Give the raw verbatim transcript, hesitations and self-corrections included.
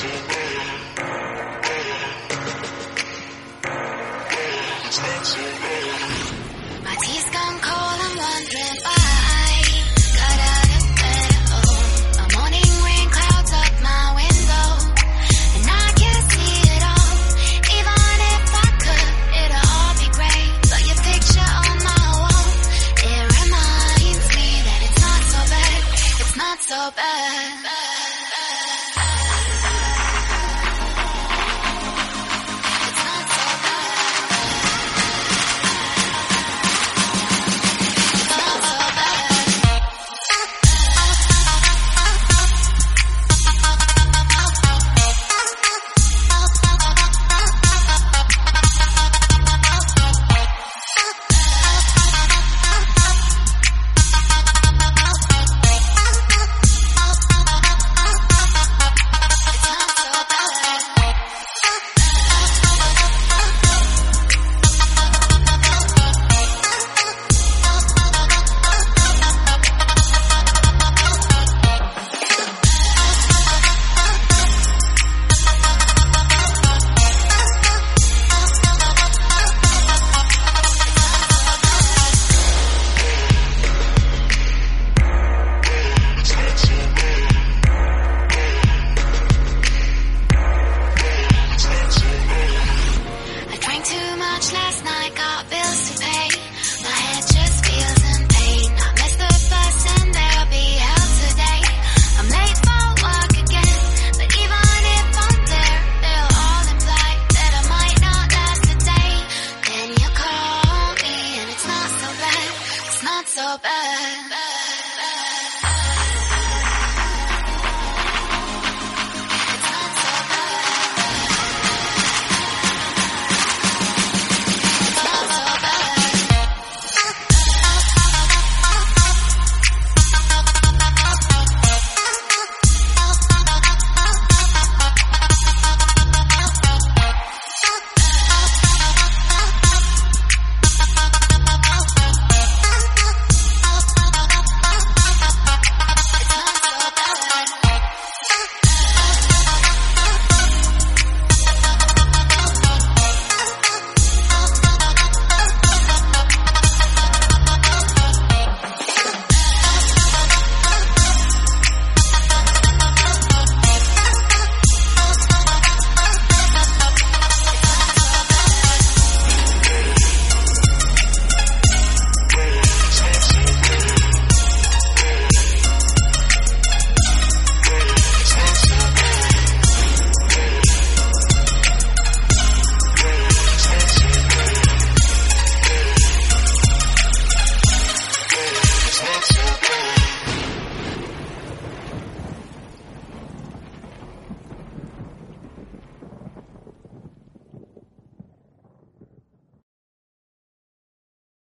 My tea's gone cold, I'm wondering why. Got out of bed, oh. A morning rain clouds up my window, and I can't see it all. Even if I could, it'll all be great. But your picture on my wall, it reminds me that it's not so bad. It's not so bad.